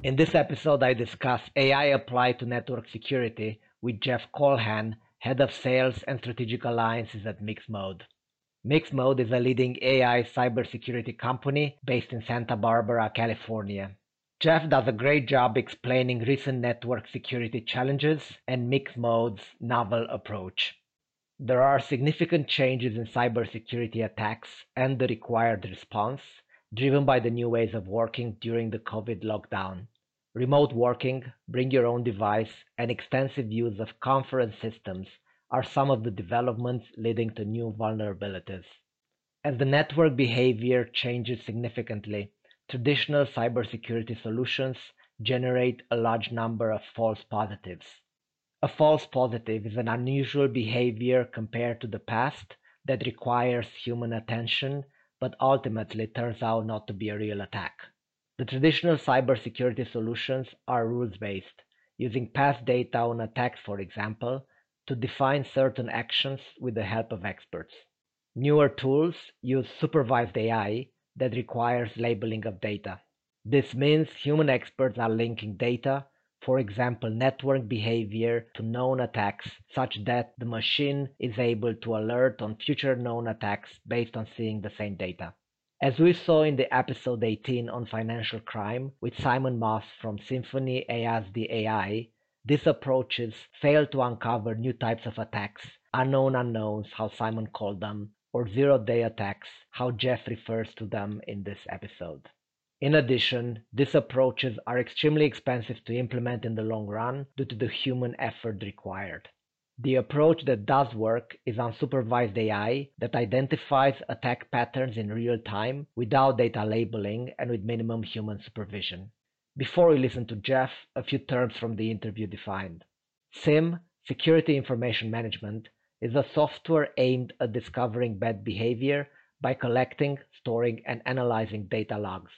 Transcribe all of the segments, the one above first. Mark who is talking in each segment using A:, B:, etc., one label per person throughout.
A: In this episode, I discuss AI applied to network security with Jeff Colhan, Head of Sales and Strategic Alliances at Mixmode. Mixmode is a leading AI cybersecurity company based in Santa Barbara, California. Jeff does a great job explaining recent network security challenges and Mixmode's novel approach. There are significant changes in cybersecurity attacks and the required response, driven by the new ways of working during the COVID lockdown. Remote working, bring your own device, and extensive use of conference systems are some of the developments leading to new vulnerabilities. As the network behavior changes significantly, traditional cybersecurity solutions generate a large number of false positives. A false positive is an unusual behavior compared to the past that requires human attention but ultimately turns out not to be a real attack. The traditional cybersecurity solutions are rules-based, using past data on attacks, for example, to define certain actions with the help of experts. Newer tools use supervised AI that requires labeling of data. This means human experts are linking data, for example network behavior, to known attacks such that the machine is able to alert on future known attacks based on seeing the same data. As we saw in the episode 18 on financial crime with Simon Moss from Symphony ASD AI, these approaches fail to uncover new types of attacks, unknown unknowns, how Simon called them, or zero-day attacks, how Jeff refers to them in this episode. In addition, these approaches are extremely expensive to implement in the long run due to the human effort required. The approach that does work is unsupervised AI that identifies attack patterns in real time without data labeling and with minimum human supervision. Before we listen to Jeff, a few terms from the interview defined. SIEM, Security Information Management, is a software aimed at discovering bad behavior by collecting, storing, and analyzing data logs.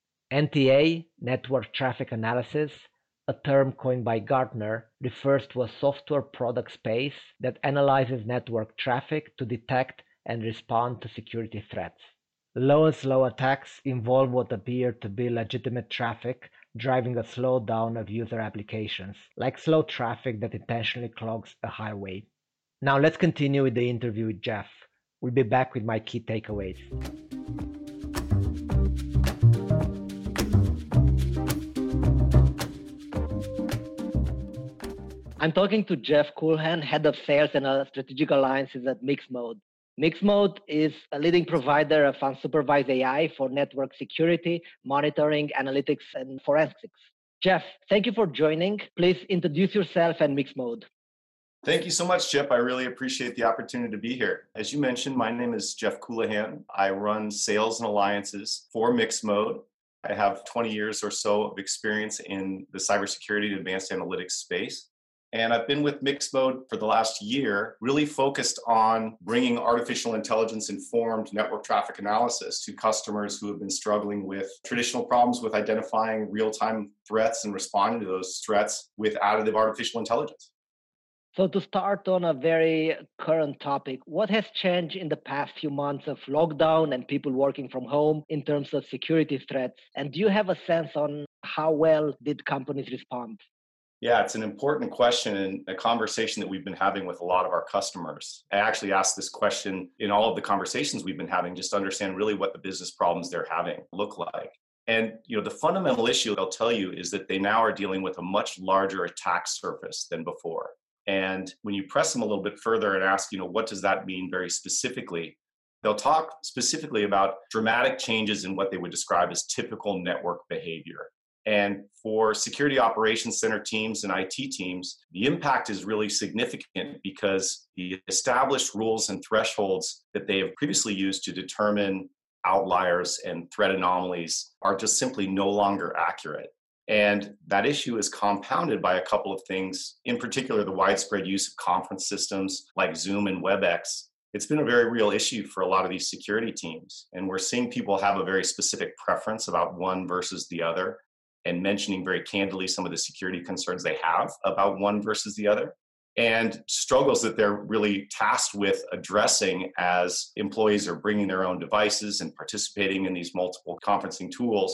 A: NTA, Network Traffic Analysis, a term coined by Gartner, refers to a software product space that analyzes network traffic to detect and respond to security threats. Low and slow attacks involve what appear to be legitimate traffic driving a slowdown of user applications, like slow traffic that intentionally clogs a highway. Now let's continue with the interview with Jeff. We'll be back with my key takeaways. I'm talking to Jeff Colhan, Head of Sales and Strategic Alliances at Mixmode. Mixmode is a leading provider of unsupervised AI for network security, monitoring, analytics, and forensics. Jeff, thank you for joining. Please introduce yourself and Mixmode.
B: Thank you so much, Chip. I really appreciate the opportunity to be here. As you mentioned, my name is Jeff Colhan. I run sales and alliances for Mixmode. I have 20 years or so of experience in the cybersecurity and advanced analytics space. And I've been with Mixmode for the last year, really focused on bringing artificial intelligence-informed network traffic analysis to customers who have been struggling with traditional problems with identifying real-time threats and responding to those threats with additive artificial intelligence.
A: So to start on a very current topic, what has changed in the past few months of lockdown and people working from home in terms of security threats? And do you have a sense on how well did companies respond?
B: Yeah, it's an important question and a conversation that we've been having with a lot of our customers. I actually asked this question in all of the conversations we've been having just to understand really what the business problems they're having look like. And the fundamental issue they'll tell you is that they now are dealing with a much larger attack surface than before. And when you press them a little bit further and ask, what does that mean very specifically? They'll talk specifically about dramatic changes in what they would describe as typical network behavior. And for security operations center teams and IT teams, the impact is really significant because the established rules and thresholds that they have previously used to determine outliers and threat anomalies are just simply no longer accurate. And that issue is compounded by a couple of things, in particular, the widespread use of conference systems like Zoom and WebEx. It's been a very real issue for a lot of these security teams. And we're seeing people have a very specific preference about one versus the other, and mentioning very candidly some of the security concerns they have about one versus the other, and struggles that they're really tasked with addressing as employees are bringing their own devices and participating in these multiple conferencing tools.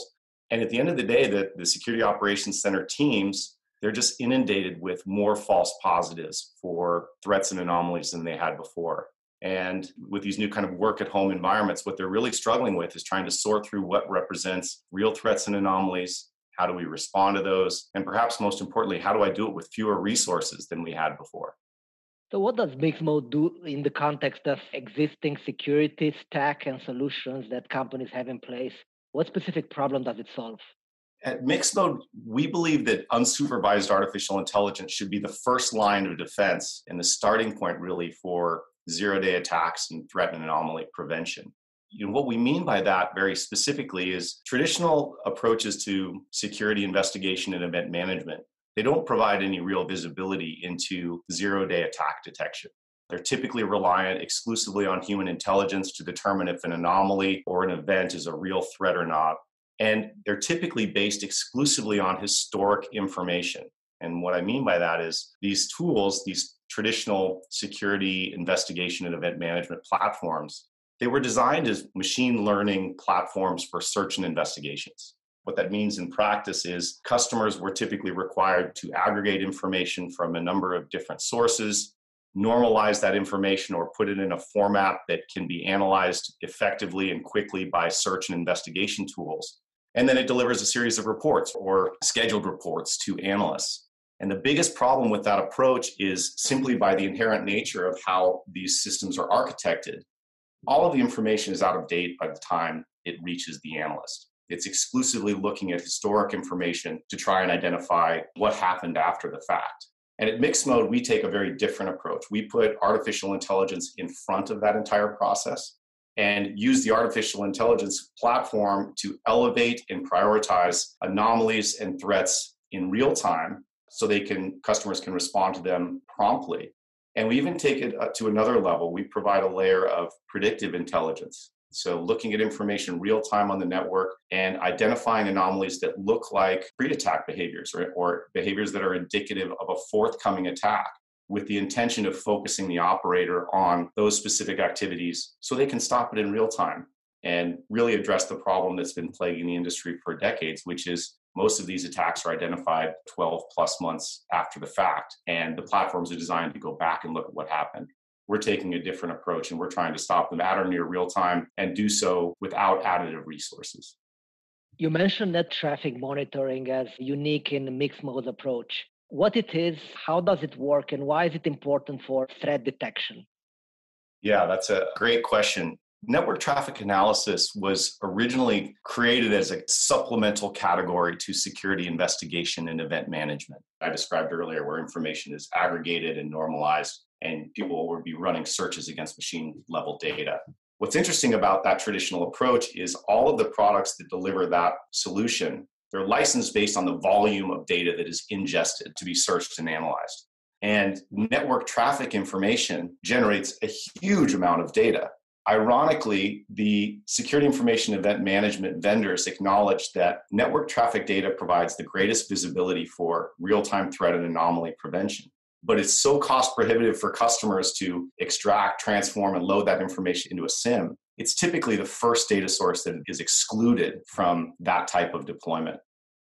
B: And at the end of the day, the security operations center teams, they're just inundated with more false positives for threats and anomalies than they had before. And with these new kind of work at home environments, what they're really struggling with is trying to sort through what represents real threats and anomalies. How do we respond to those? And perhaps most importantly, how do I do it with fewer resources than we had before?
A: So what does Mixed-Mode do in the context of existing security stack and solutions that companies have in place? What specific problem does it solve?
B: At Mixed-Mode, we believe that unsupervised artificial intelligence should be the first line of defense and the starting point really for zero-day attacks and threat and anomaly prevention. What we mean by that very specifically is traditional approaches to security investigation and event management. They don't provide any real visibility into zero-day attack detection. They're typically reliant exclusively on human intelligence to determine if an anomaly or an event is a real threat or not. And they're typically based exclusively on historic information. And what I mean by that is these tools, these traditional security investigation and event management platforms, they were designed as machine learning platforms for search and investigations. What that means in practice is customers were typically required to aggregate information from a number of different sources, normalize that information or put it in a format that can be analyzed effectively and quickly by search and investigation tools. And then it delivers a series of reports or scheduled reports to analysts. And the biggest problem with that approach is simply by the inherent nature of how these systems are architected. All of the information is out of date by the time it reaches the analyst. It's exclusively looking at historic information to try and identify what happened after the fact. And at Mixed-Mode, we take a very different approach. We put artificial intelligence in front of that entire process and use the artificial intelligence platform to elevate and prioritize anomalies and threats in real time so customers can respond to them promptly. And we even take it to another level. We provide a layer of predictive intelligence. So looking at information real time on the network and identifying anomalies that look like pre-attack behaviors or behaviors that are indicative of a forthcoming attack, with the intention of focusing the operator on those specific activities so they can stop it in real time and really address the problem that's been plaguing the industry for decades, which is most of these attacks are identified 12 plus months after the fact, and the platforms are designed to go back and look at what happened. We're taking a different approach, and we're trying to stop them at or near real time and do so without additive resources.
A: You mentioned net traffic monitoring as unique in the Mixed-Mode approach. What it is, how does it work, and why is it important for threat detection?
B: Yeah, that's a great question. Network traffic analysis was originally created as a supplemental category to security investigation and event management. I described earlier where information is aggregated and normalized, and people will be running searches against machine level data. What's interesting about that traditional approach is all of the products that deliver that solution, they're licensed based on the volume of data that is ingested to be searched and analyzed. And network traffic information generates a huge amount of data. Ironically, the security information event management vendors acknowledge that network traffic data provides the greatest visibility for real-time threat and anomaly prevention. But it's so cost prohibitive for customers to extract, transform, and load that information into a SIEM. It's typically the first data source that is excluded from that type of deployment.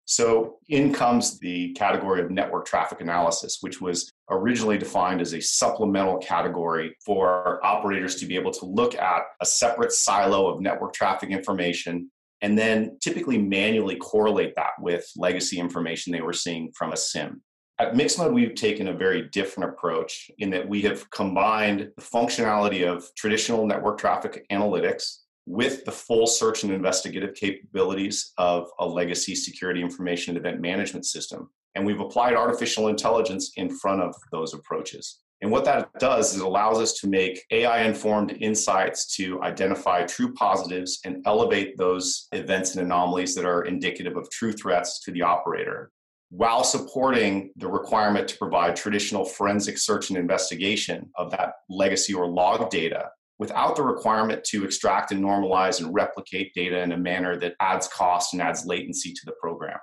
B: So in comes the category of network traffic analysis, which was originally defined as a supplemental category for operators to be able to look at a separate silo of network traffic information and then typically manually correlate that with legacy information they were seeing from a SIEM. At Mixed-Mode, we've taken a very different approach in that we have combined the functionality of traditional network traffic analytics with the full search and investigative capabilities of a legacy security information and event management system. And we've applied artificial intelligence in front of those approaches. And what that does is it allows us to make AI-informed insights to identify true positives and elevate those events and anomalies that are indicative of true threats to the operator, while supporting the requirement to provide traditional forensic search and investigation of that legacy or log data without the requirement to extract and normalize and replicate data in a manner that adds cost and adds latency to the program.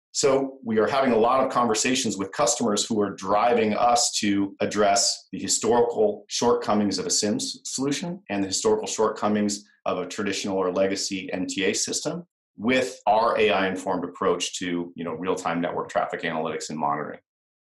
B: So we are having a lot of conversations with customers who are driving us to address the historical shortcomings of a SIEM solution and the historical shortcomings of a traditional or legacy NTA system, with our AI-informed approach to real-time network traffic analytics and monitoring.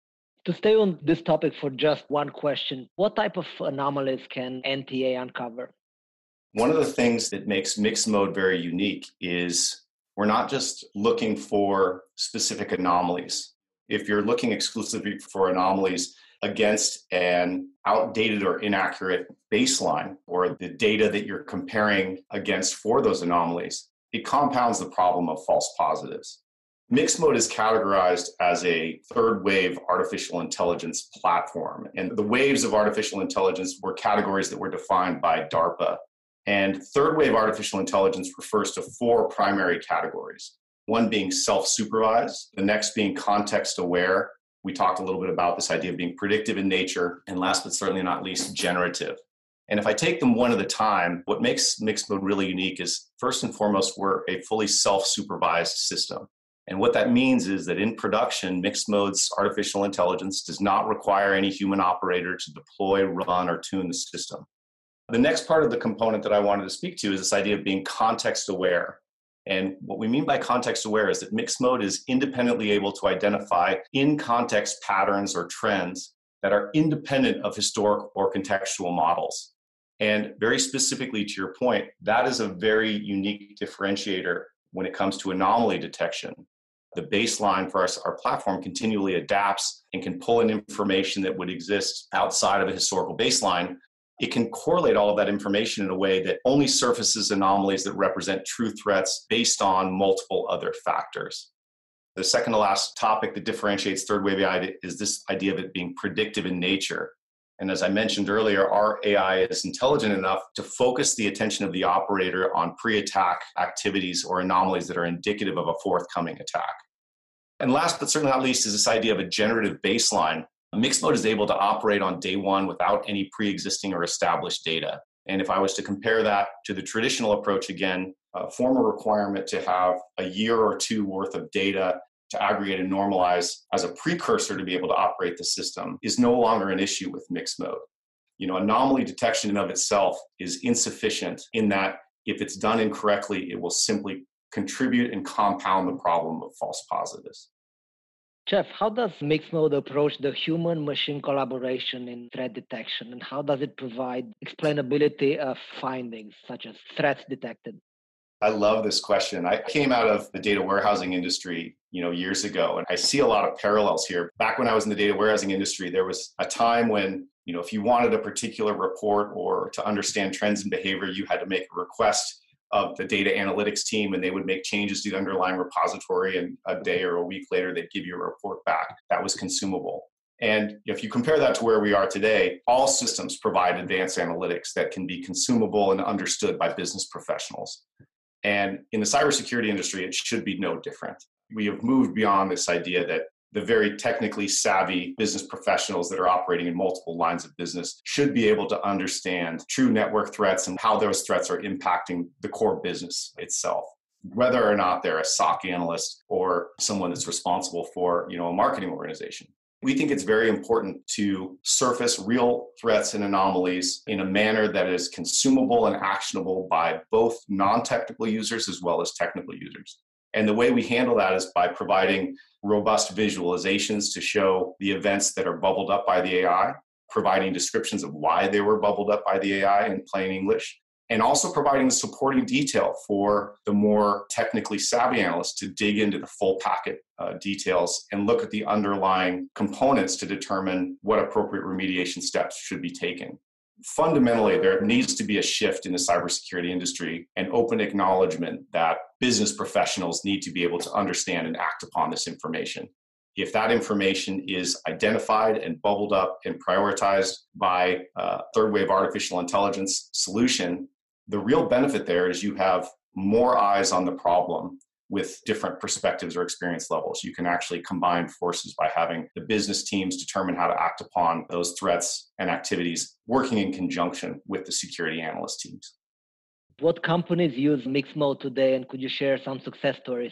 A: To stay on this topic for just one question, what type of anomalies can NTA uncover?
B: One of the things that makes mixed mode very unique is we're not just looking for specific anomalies. If you're looking exclusively for anomalies against an outdated or inaccurate baseline or the data that you're comparing against for those anomalies, it compounds the problem of false positives. Mixed mode is categorized as a third wave artificial intelligence platform. And the waves of artificial intelligence were categories that were defined by DARPA. And third wave artificial intelligence refers to four primary categories. One being self-supervised, the next being context-aware. We talked a little bit about this idea of being predictive in nature, and last but certainly not least, generative. And if I take them one at a time, what makes mixed mode really unique is, first and foremost, we're a fully self-supervised system. And what that means is that in production, mixed mode's artificial intelligence does not require any human operator to deploy, run, or tune the system. The next part of the component that I wanted to speak to is this idea of being context-aware. And what we mean by context-aware is that mixed mode is independently able to identify in-context patterns or trends that are independent of historic or contextual models. And very specifically to your point, that is a very unique differentiator when it comes to anomaly detection. The baseline for our platform continually adapts and can pull in information that would exist outside of a historical baseline. It can correlate all of that information in a way that only surfaces anomalies that represent true threats based on multiple other factors. The second to last topic that differentiates third wave AI is this idea of it being predictive in nature. And as I mentioned earlier, our AI is intelligent enough to focus the attention of the operator on pre-attack activities or anomalies that are indicative of a forthcoming attack. And last but certainly not least is this idea of a generative baseline. Mixed mode is able to operate on day one without any pre-existing or established data. And if I was to compare that to the traditional approach, again, a former requirement to have a year or two worth of data to aggregate and normalize as a precursor to be able to operate the system is no longer an issue with mixed mode. Anomaly detection in of itself is insufficient in that if it's done incorrectly, it will simply contribute and compound the problem of false positives.
A: Jeff, how does mixed mode approach the human-machine collaboration in threat detection, and how does it provide explainability of findings such as threats detected?
B: I love this question. I came out of the data warehousing industry, years ago, and I see a lot of parallels here. Back when I was in the data warehousing industry, there was a time when, if you wanted a particular report or to understand trends in behavior, you had to make a request of the data analytics team, and they would make changes to the underlying repository, and a day or a week later, they'd give you a report back that was consumable. And if you compare that to where we are today, all systems provide advanced analytics that can be consumable and understood by business professionals. And in the cybersecurity industry, it should be no different. We have moved beyond this idea that the very technically savvy business professionals that are operating in multiple lines of business should be able to understand true network threats and how those threats are impacting the core business itself, whether or not they're a SOC analyst or someone that's responsible for, a marketing organization. We think it's very important to surface real threats and anomalies in a manner that is consumable and actionable by both non-technical users as well as technical users. And the way we handle that is by providing robust visualizations to show the events that are bubbled up by the AI, providing descriptions of why they were bubbled up by the AI in plain English, and also providing the supporting detail for the more technically savvy analysts to dig into the full packet details and look at the underlying components to determine what appropriate remediation steps should be taken. Fundamentally, there needs to be a shift in the cybersecurity industry and open acknowledgement that business professionals need to be able to understand and act upon this information. If that information is identified and bubbled up and prioritized by a third wave artificial intelligence solution, the real benefit there is you have more eyes on the problem with different perspectives or experience levels. You can actually combine forces by having the business teams determine how to act upon those threats and activities, working in conjunction with the security analyst teams.
A: What companies use mixed mode today, and could you share some success stories?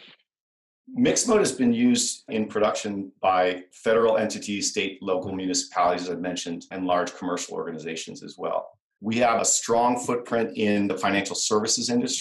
B: Mixed mode has been used in production by federal entities, state, local municipalities, as I mentioned, and large commercial organizations as well. We have a strong footprint in the financial services industry.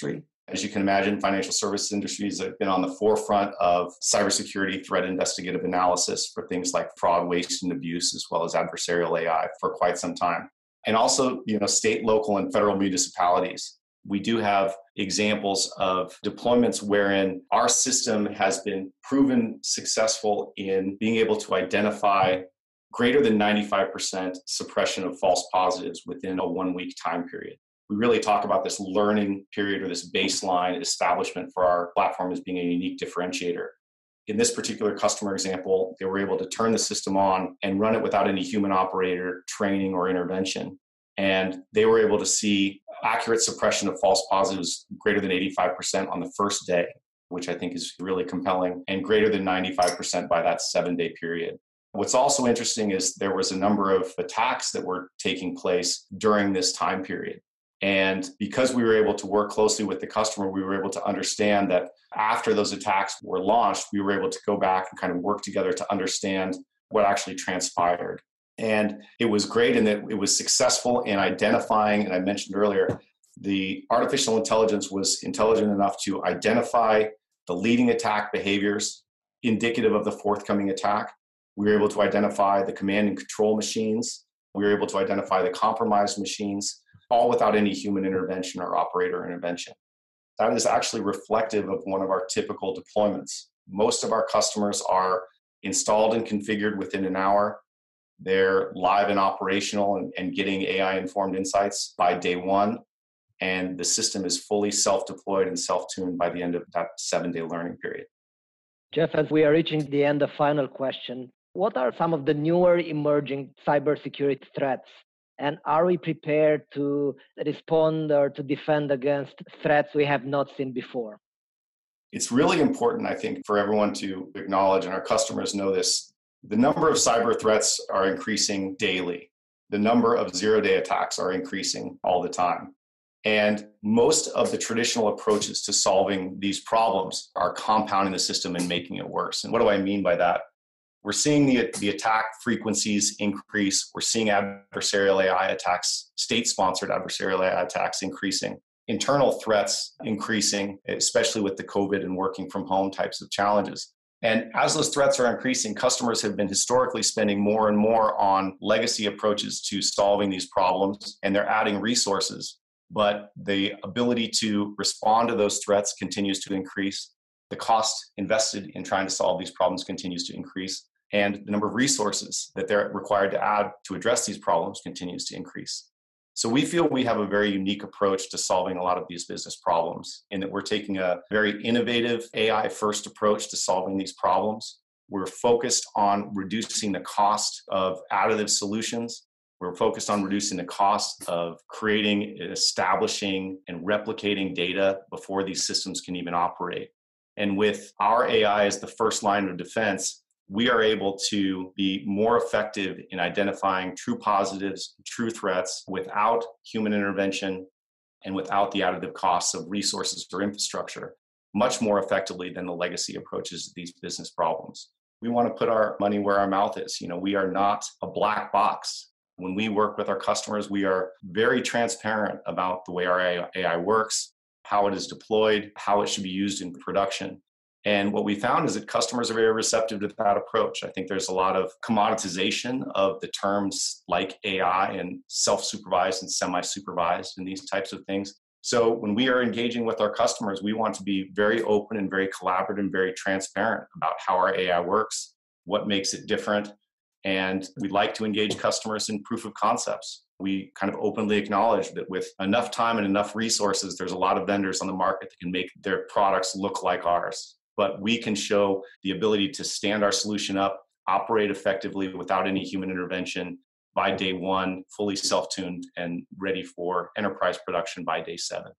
B: As you can imagine, financial services industries have been on the forefront of cybersecurity threat investigative analysis for things like fraud, waste, and abuse, as well as adversarial AI for quite some time. And also, state, local, and federal municipalities. We do have examples of deployments wherein our system has been proven successful in being able to identify greater than 95% suppression of false positives within a 1-week time period. We really talk about this learning period or this baseline establishment for our platform as being a unique differentiator. In this particular customer example, they were able to turn the system on and run it without any human operator training or intervention. And they were able to see accurate suppression of false positives greater than 85% on the first day, which I think is really compelling, and greater than 95% by that 7-day period. What's also interesting is there was a number of attacks that were taking place during this time period. And because we were able to work closely with the customer, we were able to understand that after those attacks were launched, we were able to go back and kind of work together to understand what actually transpired. And it was great in that it was successful in identifying, and I mentioned earlier, the artificial intelligence was intelligent enough to identify the leading attack behaviors indicative of the forthcoming attack. We were able to identify the command and control machines. We were able to identify the compromised machines, all without any human intervention or operator intervention. That is actually reflective of one of our typical deployments. Most of our customers are installed and configured within an hour. They're live and operational and getting AI-informed insights by day one. And the system is fully self-deployed and self-tuned by the end of that 7-day learning period.
A: Jeff, as we are reaching the end, the final question, what are some of the newer emerging cybersecurity threats? And are we prepared to respond or to defend against threats we have not seen before?
B: It's really important, I think, for everyone to acknowledge, and our customers know this, the number of cyber threats are increasing daily. The number of zero-day attacks are increasing all the time. And most of the traditional approaches to solving these problems are compounding the system and making it worse. And what do I mean by that? We're seeing the attack frequencies increase. We're seeing adversarial AI attacks, state-sponsored adversarial AI attacks increasing. Internal threats increasing, especially with the COVID and working from home types of challenges. And as those threats are increasing, customers have been historically spending more and more on legacy approaches to solving these problems, and they're adding resources. But the ability to respond to those threats continues to increase. The cost invested in trying to solve these problems continues to increase. And the number of resources that they're required to add to address these problems continues to increase. So we feel we have a very unique approach to solving a lot of these business problems, in that we're taking a very innovative AI-first approach to solving these problems. We're focused on reducing the cost of additive solutions. We're focused on reducing the cost of creating, establishing, and replicating data before these systems can even operate. And with our AI as the first line of defense, we are able to be more effective in identifying true positives, true threats without human intervention and without the additive costs of resources or infrastructure, much more effectively than the legacy approaches to these business problems. We want to put our money where our mouth is. We are not a black box. When we work with our customers, we are very transparent about the way our AI works, how it is deployed, how it should be used in production. And what we found is that customers are very receptive to that approach. I think there's a lot of commoditization of the terms like AI and self-supervised and semi-supervised and these types of things. So when we are engaging with our customers, we want to be very open and very collaborative and very transparent about how our AI works, what makes it different. And we'd like to engage customers in proof of concepts. We kind of openly acknowledge that with enough time and enough resources, there's a lot of vendors on the market that can make their products look like ours. But we can show the ability to stand our solution up, operate effectively without any human intervention by day one, fully self-tuned and ready for enterprise production by day 7.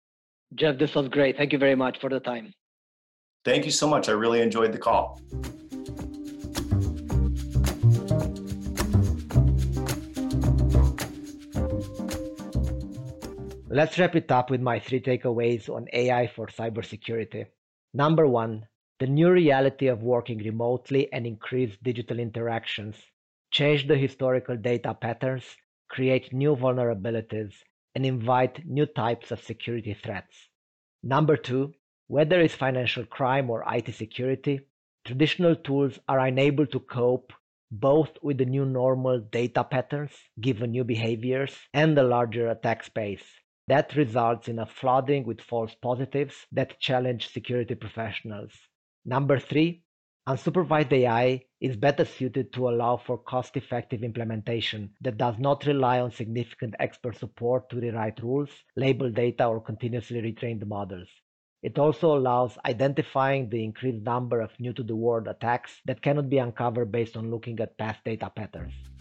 A: Jeff, this was great. Thank you very much for the time.
B: Thank you so much. I really enjoyed the call.
A: Let's wrap it up with my 3 takeaways on AI for cybersecurity. Number 1, the new reality of working remotely and increased digital interactions change the historical data patterns, create new vulnerabilities, and invite new types of security threats. Number two, whether it's financial crime or IT security, traditional tools are unable to cope both with the new normal data patterns given new behaviors and the larger attack space. That results in a flooding with false positives that challenge security professionals. Number three, unsupervised AI is better suited to allow for cost-effective implementation that does not rely on significant expert support to rewrite rules, label data, or continuously retrain the models. It also allows identifying the increased number of new-to-the-world attacks that cannot be uncovered based on looking at past data patterns.